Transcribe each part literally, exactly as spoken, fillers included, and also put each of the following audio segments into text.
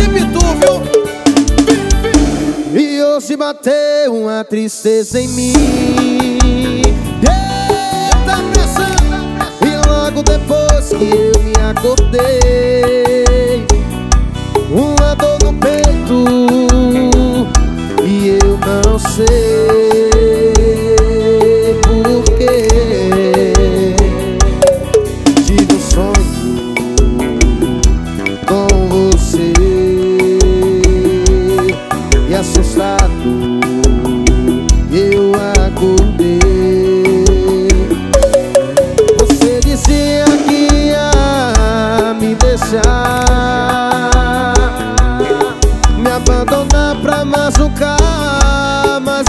de Pitu, viu? E hoje bateu uma tristeza em mim. Eita pressão! E logo depois que eu me acordei, uma dor no peito, e eu não sei porquê. Tive um sonho com você e assustado eu acordei. Você dizia que ia me deixar, me abandonar pra machucar, mas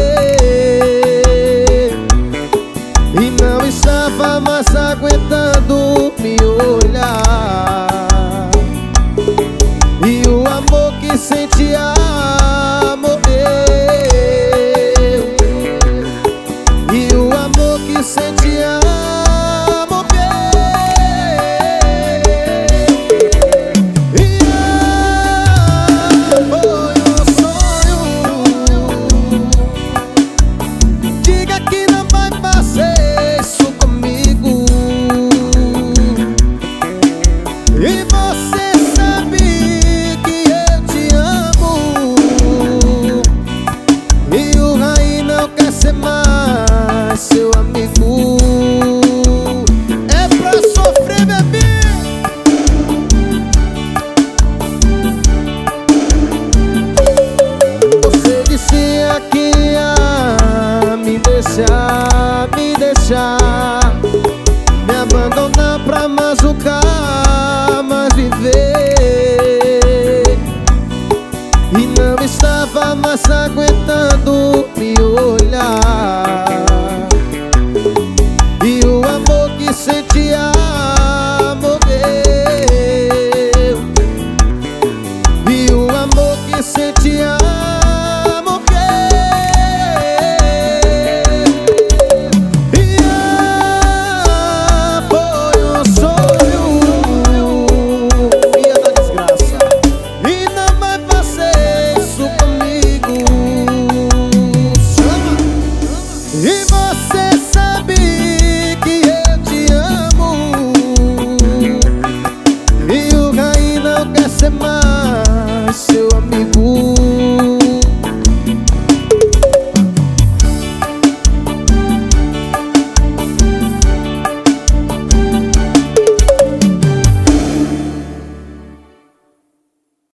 viver, e não estava mais aguentando me olhar. E o amor que sentia morreu, e o amor que sentia morreu. E ah, foi um sonho. Diga que não vai fazer isso comigo. E você sabe que eu te amo, e o Raí não quer ser mais seu amigo. É pra sofrer, bebê! Você dizia que ia me deixar, me deixar, me abandonar pra machucar, mas viver, e não estava mais aguentando me olhar. E o amor que sentia